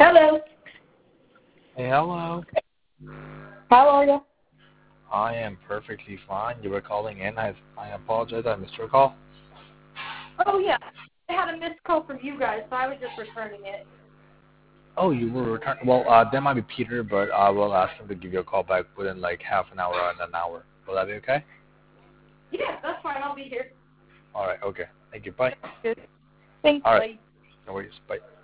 Hello. Hey, hello. How are you? I am perfectly fine. You were calling in. I apologize. I missed your call. Oh, yeah. I had a missed call from you guys, so I was just returning it. Oh, you were returning. Well, that might be Peter, but I will ask him to give you a call back within like half an hour and an hour. Will that be okay? Yeah, that's fine. I'll be here. All right. Okay. Thank you. Bye. Good. Thanks, All right. buddy. No worries. Bye.